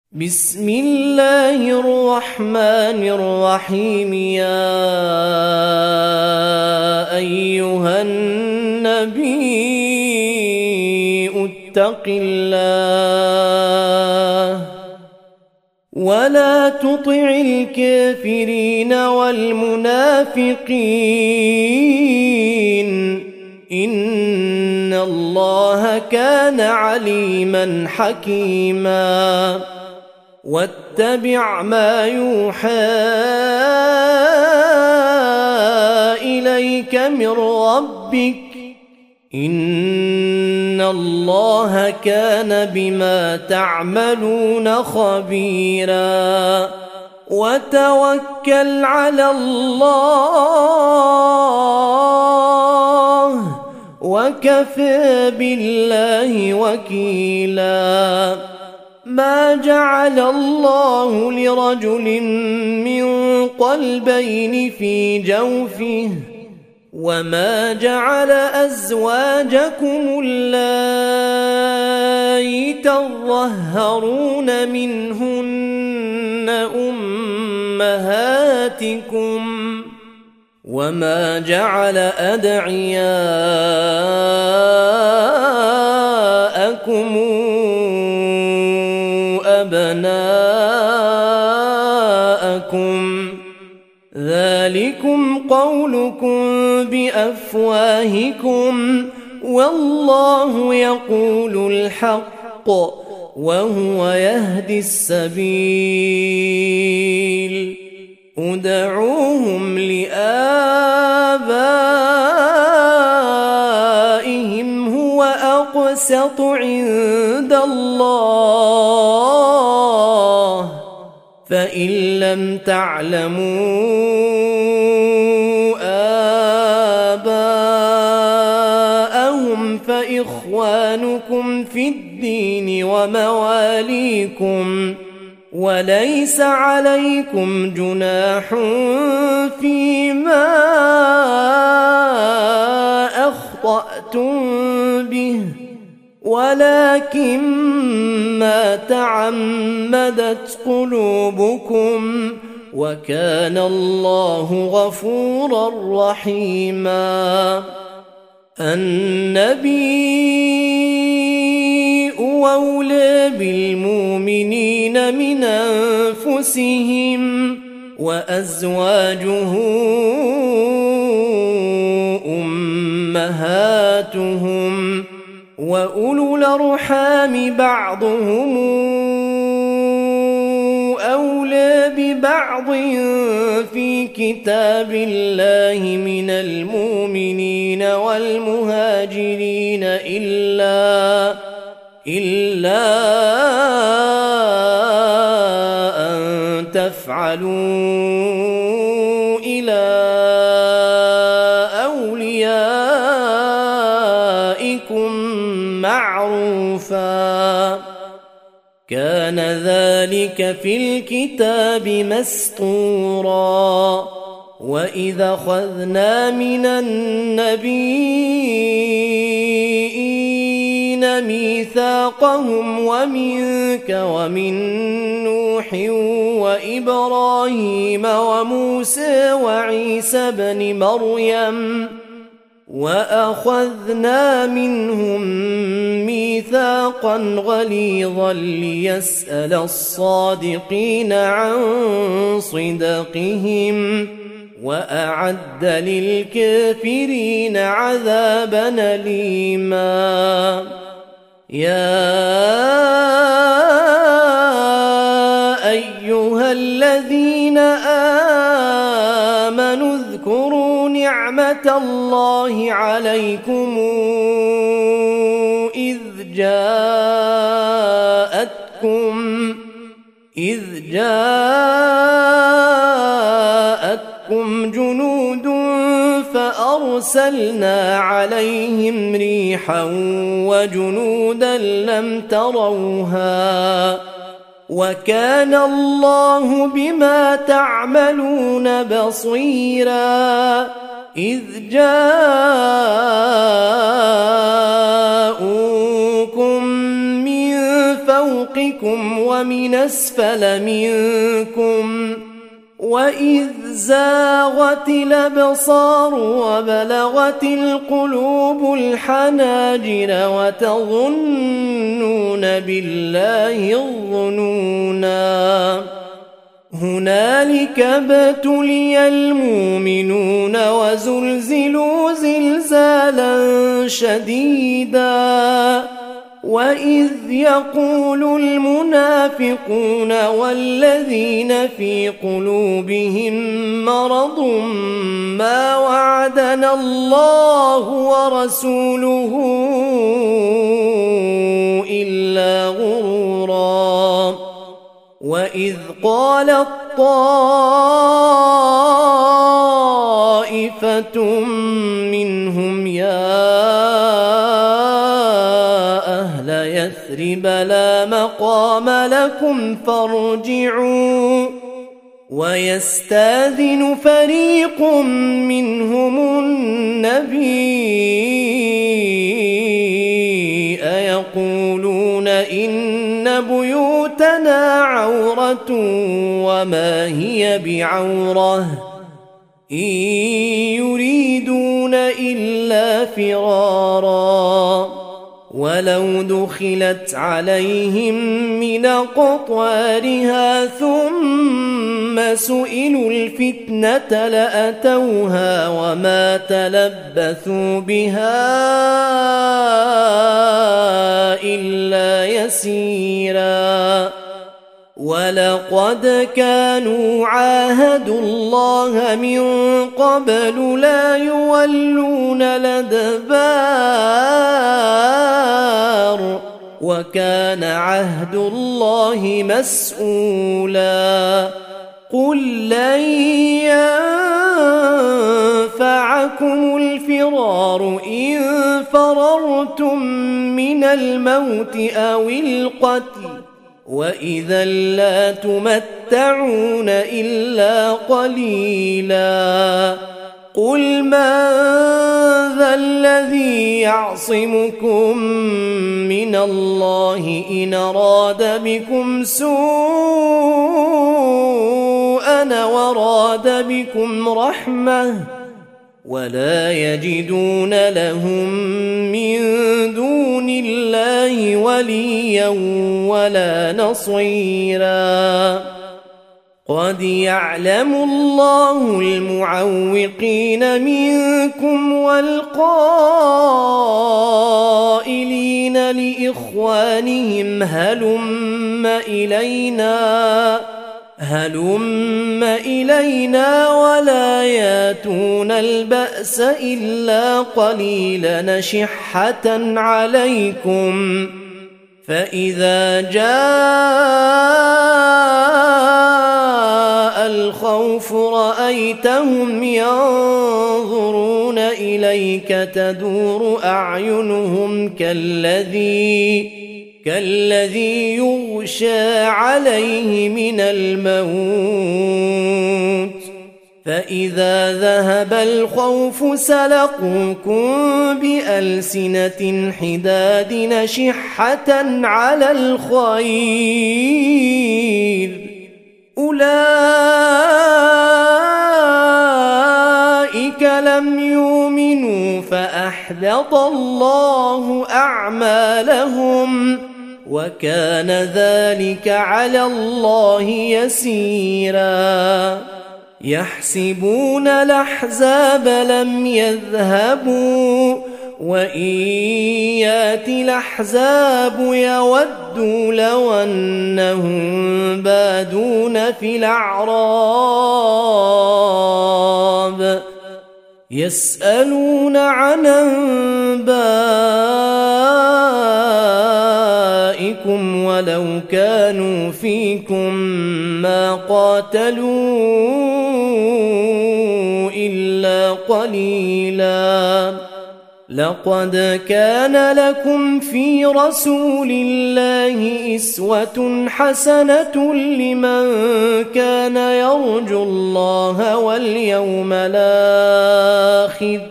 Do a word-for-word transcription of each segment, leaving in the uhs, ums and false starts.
بسم الله الرحمن الرحيم. يا أيها النبي اتق الله ولا تطع الكافرين والمنافقين إن الله كان عليما حكيما. واتبع ما يوحى إليك من ربك إن الله كان بما تعملون خبيرا. وتوكل على الله وكفى بالله وكيلا. ما جعل الله لرجل من قلبين في جوفه وما جعل أزواجكم اللائي تظهرون منهن أمهاتكم وما جعل أدعياءكم أبناءكم ذلكم قولكم بأفواهكم والله يقول الحق وهو يهدي السبيل. ادعوهم لآبائهم هو أقسط عند الله فإن لم تعلموا آباءهم فإخوانكم في الدين ومواليكم وليس عليكم جناح فيما أخطأتم به ولكن ما تعمدت قلوبكم وكان الله غفورا رحيما. النبي أولى بالمؤمنين من أنفسهم وأزواجه أمهاتهم وأولو الأرحام بعضهم أولى ببعض في كتاب الله من المؤمنين والمهاجرين إلا إلا أن تفعلوا إلى أوليائكم معروفا كان ذلك في الكتاب مسطورا. وإذا أخذنا من النبيين ميثاقهم ومنك ومن نوح وإبراهيم وموسى وعيسى بن مريم وأخذنا منهم ميثاقا غليظا ليسأل الصادقين عن صدقهم وأعد للكافرين عذابا أليما. يا أيها الذين آمنوا اذكروا نعمة الله عليكم إذ جاءتكم إذ جاءتكم جنود فأرسلنا عليهم ريحا وجنودا لم تروها وكان الله بما تعملون بصيرا. إذ جاءوكم من فوقكم ومن أسفل منكم وإذ زاغت الأبصار وبلغت القلوب الحناجر وتظنون بالله الظنونا هنالك ابتلي المؤمنون وزلزلوا زلزالا شديدا وإذ يقول المنافقون والذين في قلوبهم مرض ما وعدنا الله ورسوله إلا غرورا وإذ قالت طائفة منهم يا أهل يثرب لا مقام لكم فارجعوا ويستاذن فريق منهم النبي أيقولون إن بيوتنا عورة وما هي بعورة إن يريدون إلا فرارا ولو دخلت عليهم من قطوارها ثم سئلوا الفتنة لأتوها وما تلبثوا بها إلا يسيرا ولقد كانوا عاهدوا الله من قبل لا يولون الأدبار وكان عهد الله مسؤولا قل لن ينفعكم الفرار إن فررتم من الموت أو القتل وإذا لا تمتعون إلا قليلا قل من ذا الذي يعصمكم من الله إن أراد بكم سوءا وراد بكم رحمة ولا يجدون لهم من دون الله وليا ولا نصيرا قد يعلم الله المعوقين منكم والقائلين لإخوانهم هلم إلينا هلم إلينا ولا ياتون البأس إلا قليلا نشحة عليكم فإذا جاء الخوف رأيتهم ينظرون إليك تدور أعينهم كالذي كالذي يغشى عليه من الموت فإذا ذهب الخوف سلقوكم بألسنة حداد نشحة على الخير أولئك لم يؤمنوا فأحبط الله أعمالهم وكان ذلك على الله يسيرا يحسبون الأحزاب لم يذهبوا وإن يأتي الأحزاب يودوا لو أنهم بادون في الأعراب يسألون عن أنبائكم ولو كانوا فيكم ما قاتلوا إلا قليلا لقد كان لكم في رسول الله أسوة حسنة لمن كان يرجو الله واليوم الآخر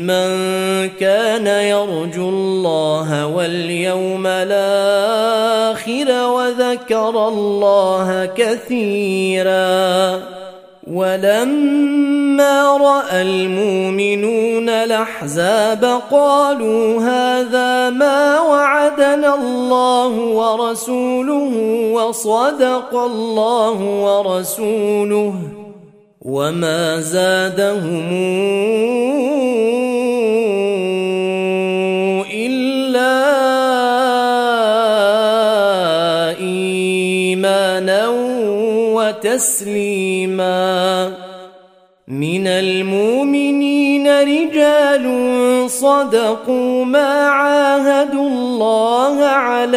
لمن كان يرجو الله واليوم الآخر وذكر الله كثيرا. ولما رأى المؤمنون الأحزاب قالوا هذا ما وعدنا الله ورسوله وصدق الله ورسوله وما زادهم إلا إيمانا وتسليما. من المؤمنين رجال صدقوا ما عاهدوا الله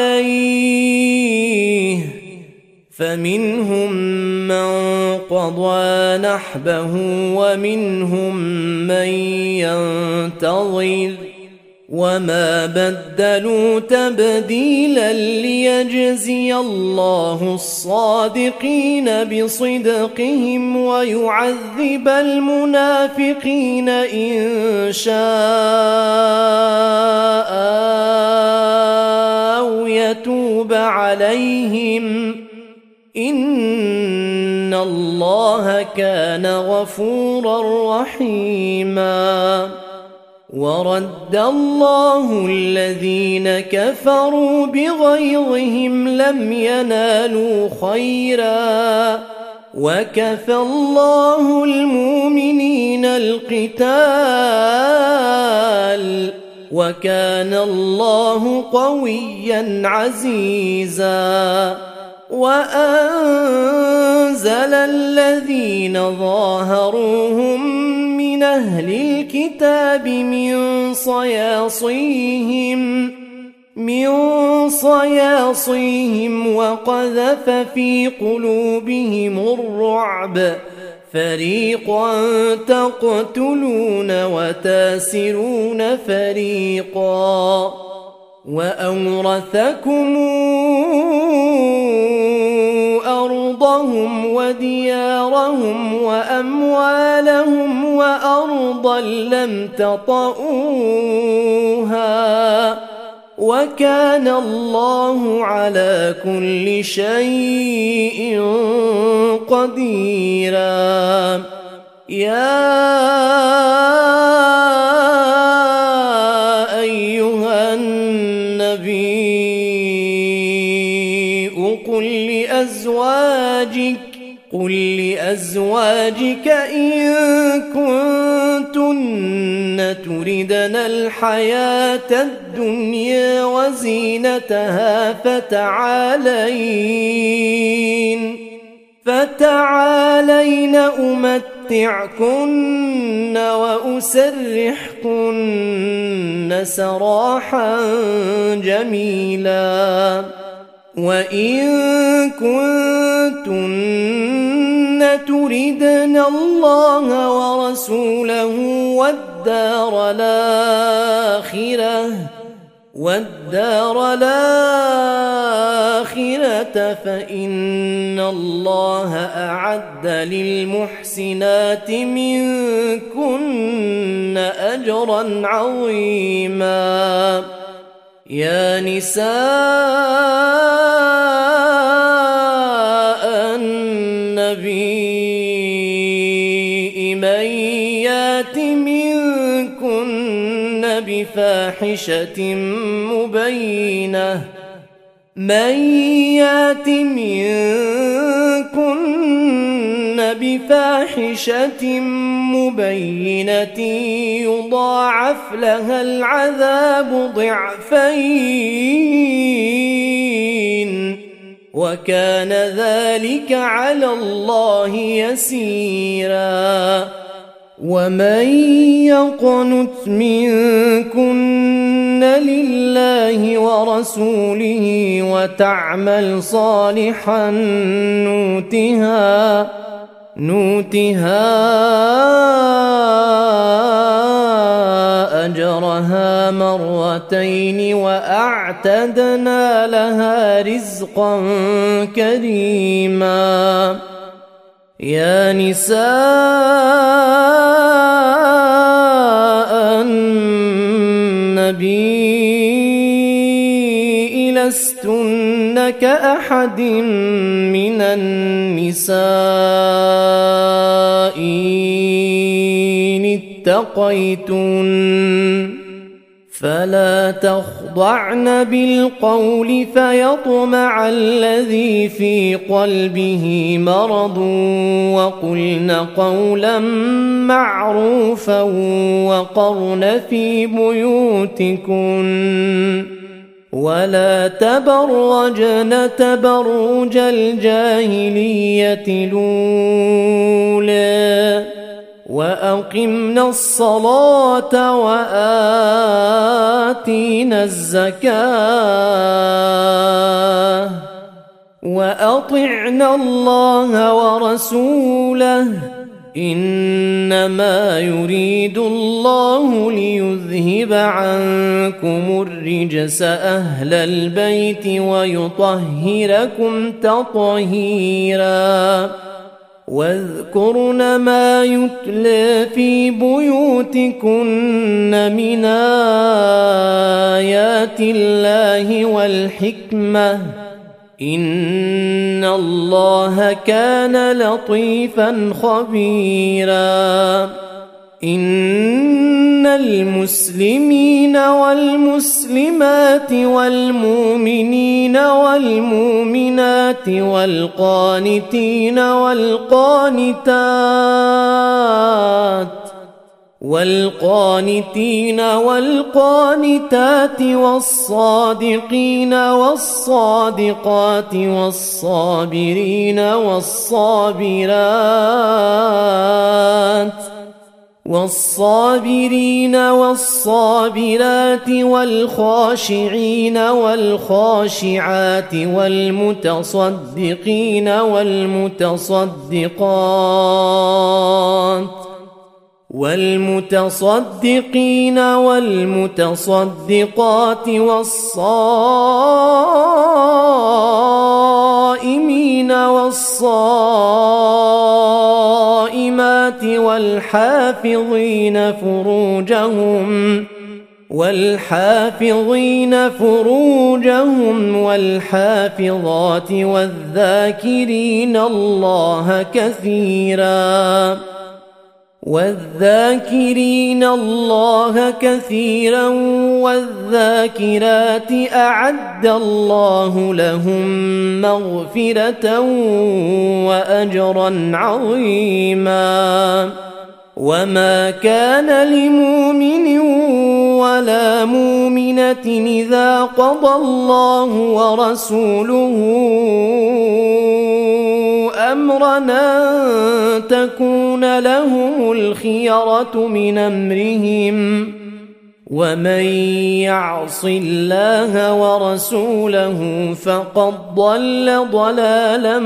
عليه، فمنهم من قضى نحبه ومنهم من ينتظر وما بدلوا تبديلا، ليجزي الله الصادقين بصدقهم ويعذب المنافقين إن شاء أو يتوب عليهم، إن الله كان غفورا رحيما. ورد الله الذين كفروا بغيظهم لم ينالوا خيرا، وكفى الله المؤمنين القتال، وكان الله قويا عزيزا. وأنزل الذين ظاهروهم من أهل الكتاب من صياصيهم من صياصيهم وقذف في قلوبهم الرعب، فريقا تقتلون وتاسرون فريقا، وأورثكم أرضهم وديارهم وأموالهم وأرضا لم تطئوها، وكان الله على كل شيء قديرا. يا أيها النبي قل لأزواجك قل لأزواجك إن كنتن تردن الحياة الدنيا وزينتها فتعالين فتعالين أمتعكن وأسرحكن سراحا جميلا. وإن كنتن تردن الله ورسوله والدار الآخرة والدار الآخرة فإن الله أعد للمحسنات منكن أجرا عظيما. يا نساء النبي من يات منكن بفاحشة مبينة من يات منكن بفاحشة مبينة يضاعف لها العذاب ضعفين، وكان ذلك على الله يسيرا. ومن يقنت منكن لله ورسوله وتعمل صالحا نؤتها نؤتها أجرها مرتين وأعتدنا لها رزقا كريما. يا نساء النبي لستن كأحد من النساء إن اتقيتن فلا تخضعن بالقول فيطمع الذي في قلبه مرض وقلن قولا معروفا وقرن في بيوتكن ولا تبرجن تبرج الجاهلية الأولى وأقمنا الصلاة وآتينا الزكاة وأطعنا الله ورسوله إنما يريد الله ليذهب عنكم الرجس أهل البيت ويطهركم تطهيرا واذكرن ما يتلى في بيوتكن من آيات الله والحكمة إن الله كان لطيفا خبيرا إن المسلمين والمسلمات والمؤمنين والمؤمنات والقانتين والقانتات والقانتين والقانتات والصادقين والصادقات والصابرين والصابرات والصابرين والصابرات والخاشعين والخاشعات والمتصدقين والمتصدقات والمتصدقين والمتصدقات والصائمين والصائمات والحافظين فروجهم والحافظين فروجهم والحافظات والذاكرين الله كثيرا والذاكرين الله كثيرا والذاكرات أعد الله لهم مغفرة وأجرا عظيما وما كان لمؤمن ولا مؤمنة إذا قضى الله ورسوله أمرنا تكون لهم الخيرة من أمرهم ومن يعص الله ورسوله فقد ضل ضلالا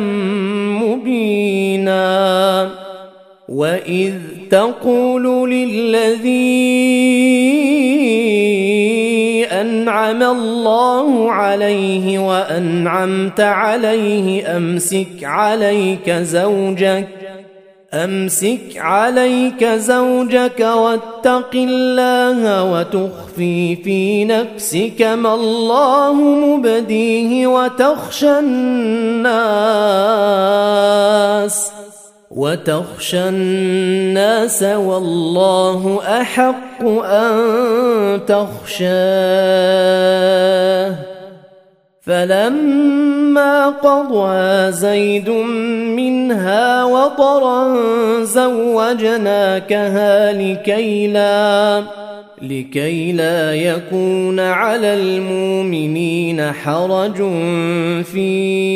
مبينا وإذ تقول للذي أنعم الله عليه وأنعمت عليه أمسك عليك زوجك أمسك عليك زوجك واتق الله وتخفي في نفسك ما الله مبديه وتخشى الناس وتخشى الناس والله أحق أن تخشاه فلما قضى زيد منها وطرا زوجناكها لكي لا لكي لا يكون على المؤمنين حرج في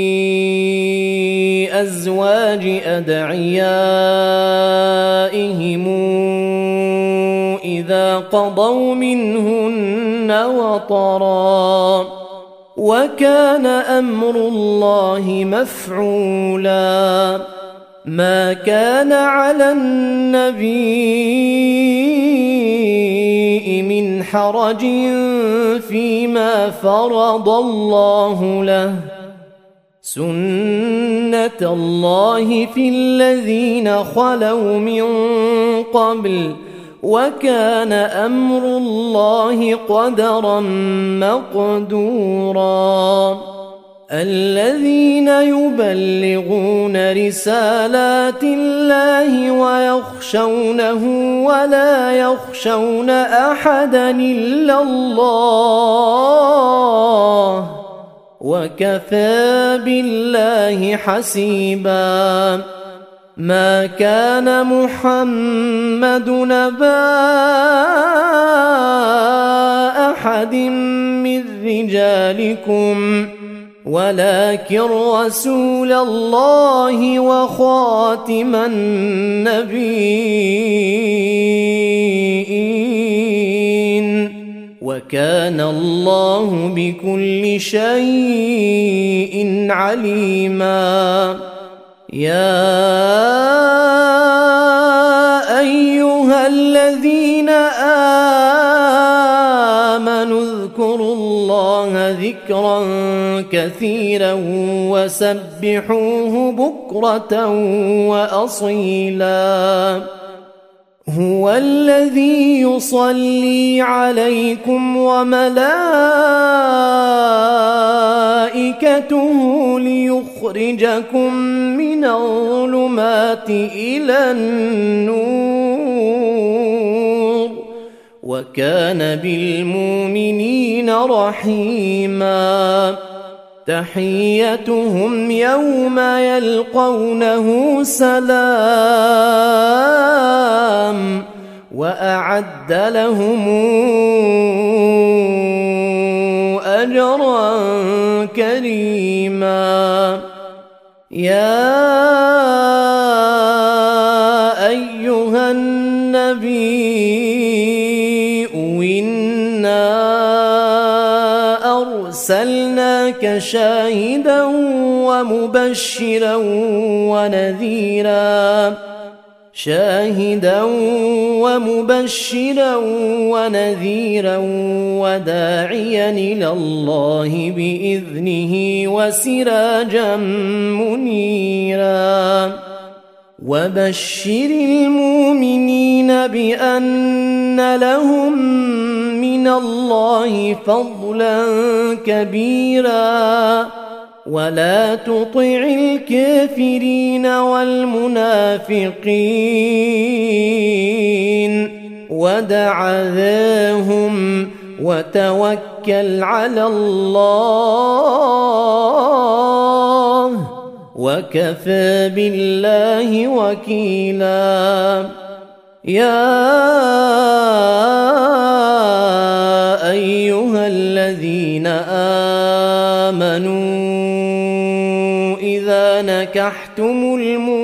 أزواج أدعيائهم إذا قضوا منهن وطرا وكان أمر الله مفعولا ما كان على النبي من حرج فيما فرض الله له سنة الله في الذين خلوا من قبل وكان أمر الله قدرا مقدورا الذين يبلغون رسالات الله ويخشونه ولا يخشون أحدا إلا الله وكفى بالله حسيبا. ما كان محمد نبا أحد من رجالكم ولكن رسول الله وخاتم النبيين وكان الله بكل شيء عليما. يا أيها الذين آمنوا اذكروا الله ذكرا كثيرا وسبحوه بكرة وأصيلا. هو الذي يصلي عليكم وملائكته ليخرجكم من الظلمات إلى النور وكان بالمؤمنين رحيما. تحيتهم يوم يلقونه سلام وأعد لهم أجرا كريما. يا أيها النبي إنا أرسلناك شاهدا ومبشرا ونذيرا شاهدا ومبشرا ونذيرا وداعيا إلى الله بإذنه وسراجا منيرا. وبشر المؤمنين بأن لهم من الله فضلا كبيرا ولا تطع الكافرين والمنافقين ودع ذاهم وتوكل على الله وكفى بالله وكيلا. يا أيها الذين آمنوا إذا نكحتم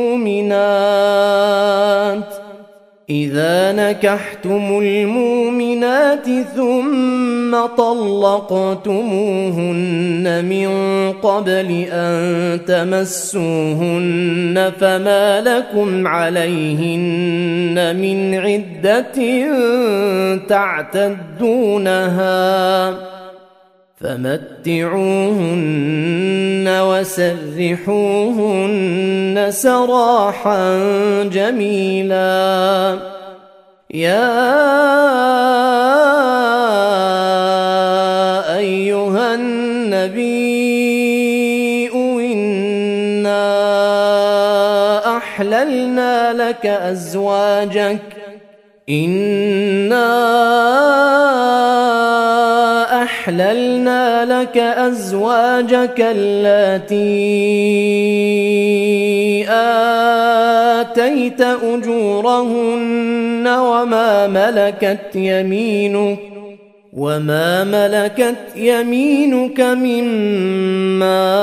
المؤمنات إذا نكحتم المؤمنات ثم طلقتموهن من قبل أن تمسوهن فما لكم عليهن من عدة تعتدونها فمتعوهن وسرحوهن سراحا جميلا. يا أيها النبي إنا أحللنا لك أزواجك إنا أحللنا لك أزواجك اللاتي آتيت أجورهن وما ملكت يمينك وما ملكت يمينك مما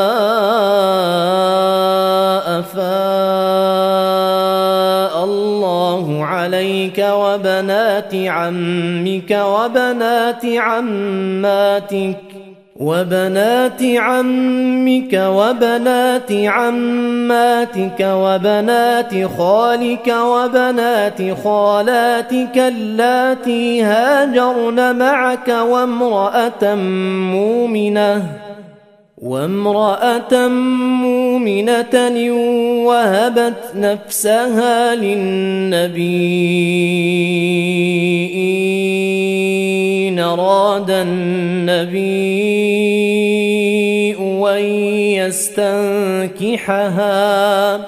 أفاء الله عليك وبنات عمك وبنات عماتك وبنات عمك وبنات عماتك وبنات خالك وبنات خالاتك اللاتي هاجرن معك وامرأة مؤمنة وامرأة مؤمنة وهبت نفسها للنبي إن أراد النبي أن ليستنكحها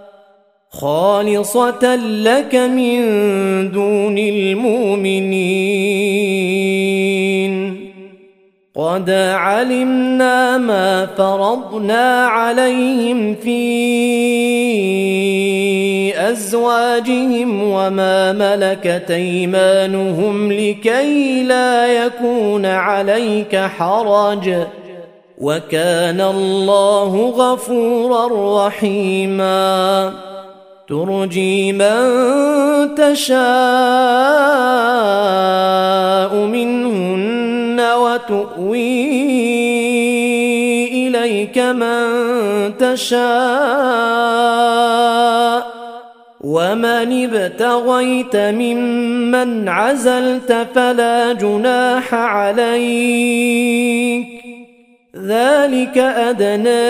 خالصة لك من دون المؤمنين. قد علمنا ما فرضنا عليهم في أزواجهم وما ملكت أيمانهم لكي لا يكون عليك حرج، وكان الله غفورا رحيما. ترجي من تشاء منهن وتؤوي إليك من تشاء، ومن ابتغيت ممن عزلت فلا جناح عليك، ذلك أدنى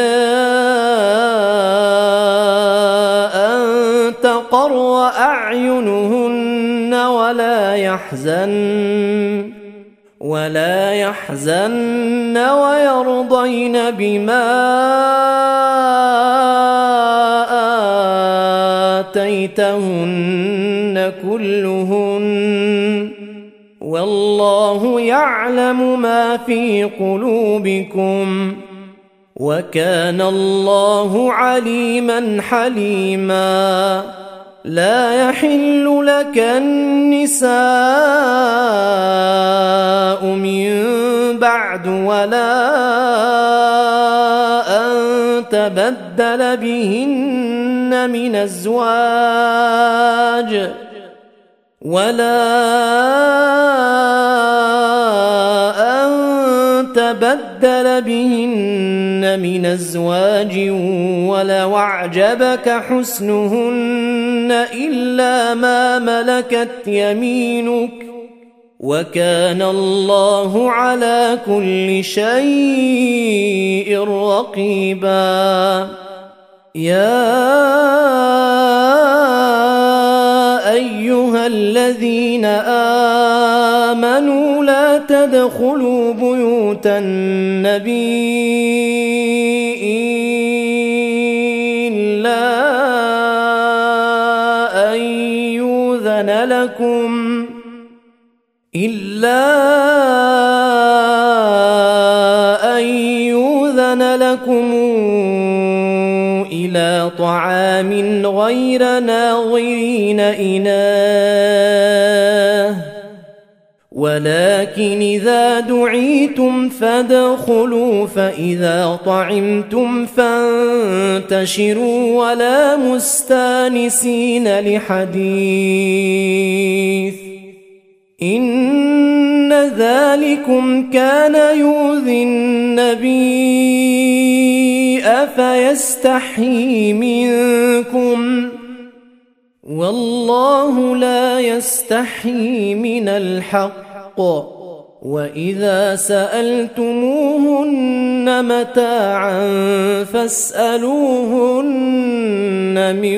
أن تقر أعينهن ولا يحزن ولا يحزن ويرضين بما آتيتهن كلهن، والله يعلم ما في قلوبكم، وكان الله عليما حليما. لا يحل لك النساء من بعد ولا أن تبدل بهن من أزواج ولا أن تبدل بهن من أزواج ولو أعجبك حسنهن إلا ما ملكت يمينك، وكان الله على كل شيء رقيبا. يا أيها الذين آمنوا لا تدخلوا بيوت النبي إلا أن يؤذن لكم إلا أن يؤذن لكم إلى طعام غير ناظرين إناه، ولكن إذا دعيتم فادخلوا فإذا طعمتم فانتشروا ولا مستانسين لحديث، إن ذلكم كان يؤذي النبي أفيستحيي منكم، والله لا يستحيي من الحق. وإذا سألتموهن متاعا فاسألوهن من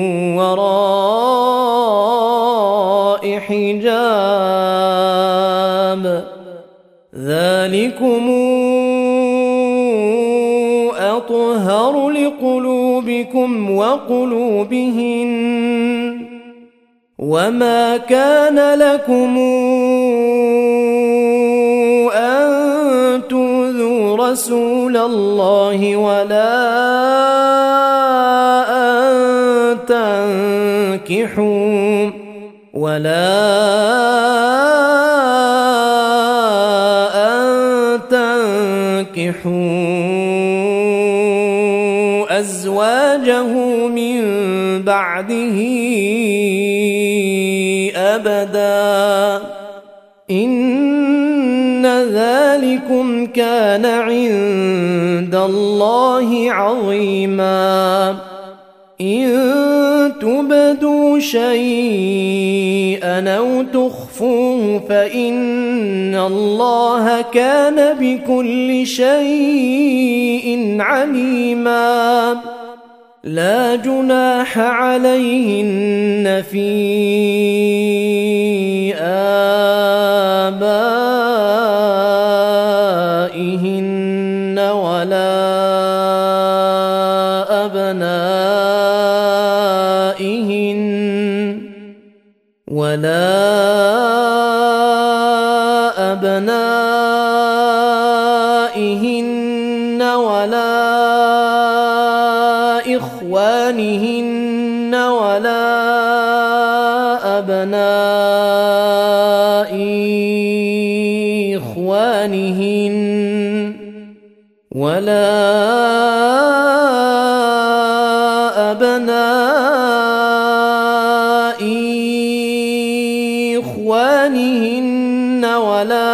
وراء حجاب، ذلكم أطهر لقلوبكم وقلوبهن. وما كان لكم أن تؤذوا رسول الله ولا أن تنكحوا ولا أن تنكحوا أزواجه من بعده أبدا، إن ذلكم كان عند الله عظيما. إن تبدوا شيئا أو تخفوه فإن الله كان بكل شيء عليما. لا جناح عليهن في آبائهن ولا ولا أبنائهن ولا إخوانهن ولا أولاد الذكور منهن ولا أولاد الأنثى ولا ما ملكت أيمانهن، ذلك أدنى أن تعرفوا. فإن عرفتم فآتوهن أجورهن كاملة. ولا تأخذوا أرحامكم التي لا تدرون أيان يفعل الله بكم، والله عليم. ولا أبنائهن ولا إخوانهن ولا أبناء إخوانهن ولا أبناء إخوانهن ولا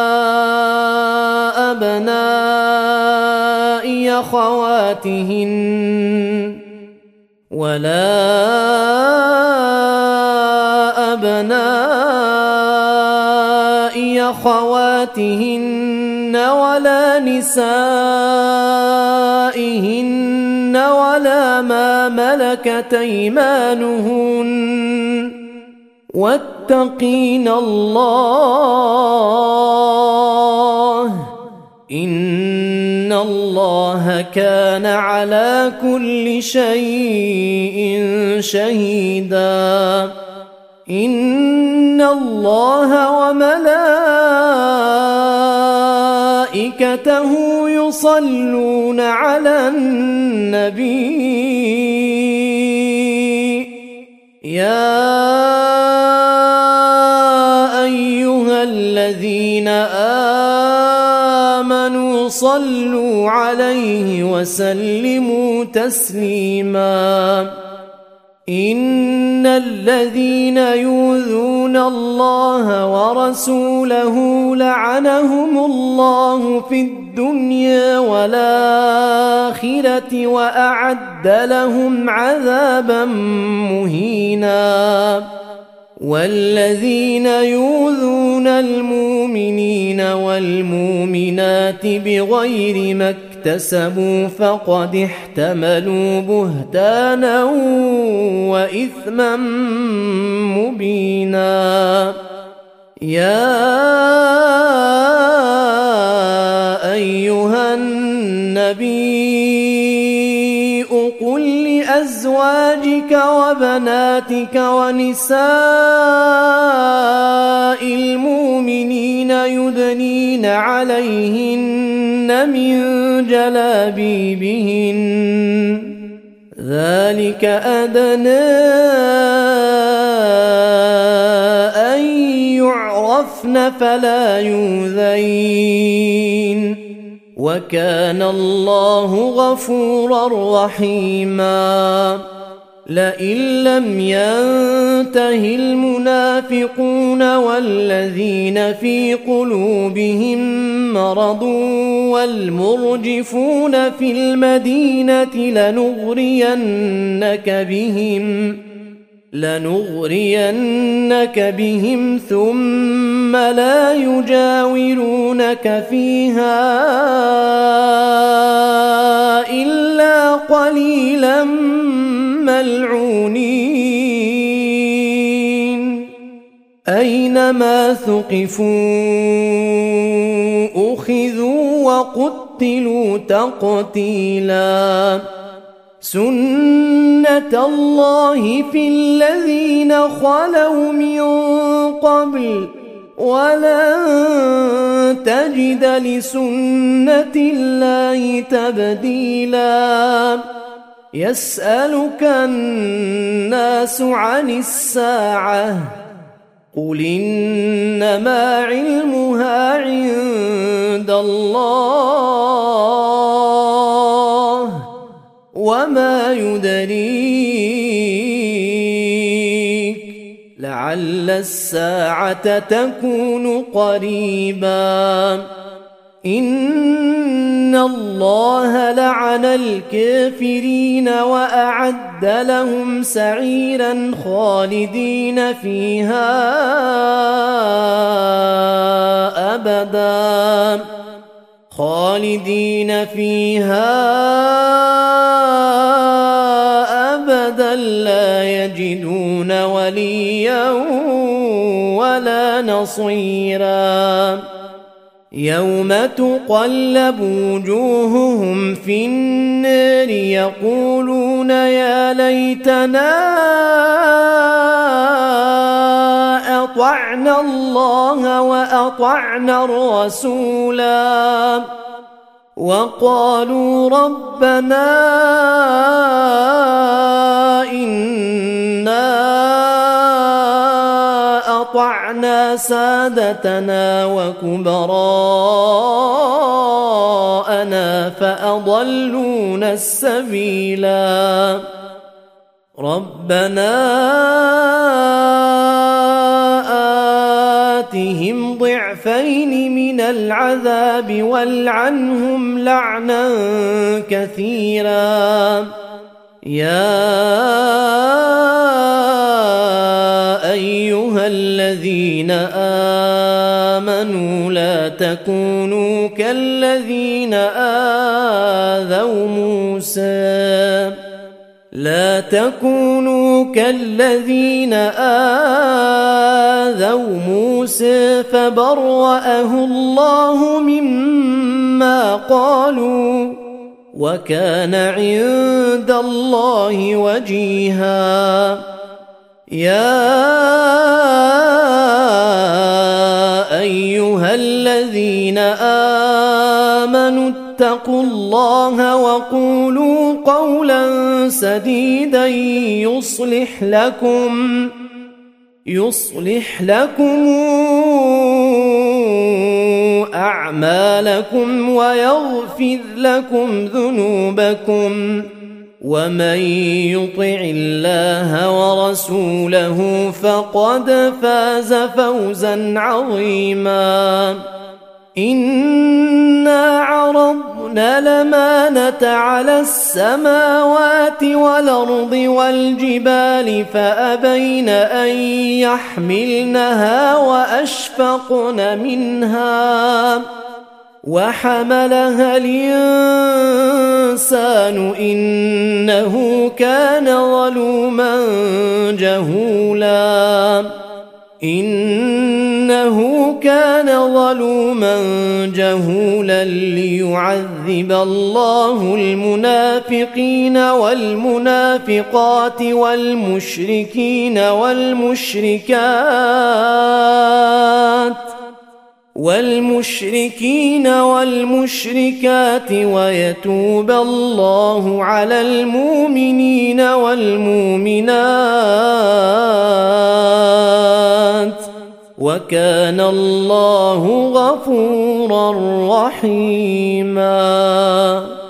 أبناء أخواتهن ولا أبناء أخواتهن ولا نسائهن ولا ما ملكت أيمانهن واتقين الله إن الله كان على كل شيء شهيدا إن الله وملائكته يصلون على النبي يا أيها الذين آمنوا صلوا عليه وسلموا تسليما إن الذين يؤذون الله ورسوله لعنهم الله في الدنيا والآخرة وأعد لهم عذابا مهينا والذين يؤذون المؤمنين والمؤمنات بغير ما اكتسبوا فقد احتملوا بهتانا وإثما مبينا يا أيها النبي قل لأزواجك وبناتك ونساء المؤمنين يدنين عليهن من جلابيبهن ذلك أدنى أن يعرفن فلا يؤذين وكان الله غفورا رحيما لئن لم ينته المنافقون والذين في قلوبهم مرض والمرجفون في المدينة لنغرينك بهم لنغرينك بهم ثم لا يجاورونك فيها إلا قليلا ملعونين أينما ثقفوا أخذوا وقتلوا تقتيلا سنة الله في الذين خلوا من قبل ولن تجد لسنة الله تبديلا يسألك الناس عن الساعة قل إنما علمها عند الله وما يدريك لعل الساعة تكون قريبا إن الله لعن الكافرين وأعد لهم سعيرا خالدين فيها أبدا خالدين فيها أبدا لا يجدون وليا ولا نصيرا يوم تقلب وجوههم في النار يقولون يا ليتنا أطعنا الله وأطعنا الرسولا وقالوا ربنا إنا أطعنا سادتنا وكبراءنا فأضلونا السبيلا ربنا آتهم ضعفين من العذاب والعنهم لعنا كثيرا يا أيها الذين آمنوا لا تكونوا كالذين آذوا موسى لا تكونوا كالذين آذوا موسى فبرأه الله مما قالوا وكان عند الله وجيها يا أيها الذين آمنوا اتقوا الله وقولوا قولا سديدا يصلح لكم يصلح لكم أعمالكم ويغفر لكم ذنوبكم ومن يطع الله ورسوله فقد فاز فوزا عظيما إنا عرضنا الأمانة على السماوات والأرض والجبال فأبين أن يحملنها وأشفقن منها وحملها الإنسان إنه كان ظلوما جهولا إنه كان ظلوما جهولا ليعذب الله المنافقين والمنافقات والمشركين والمشركات والمشركين والمشركات ويتوب الله على المؤمنين والمؤمنات وكان الله غفورا رحيما.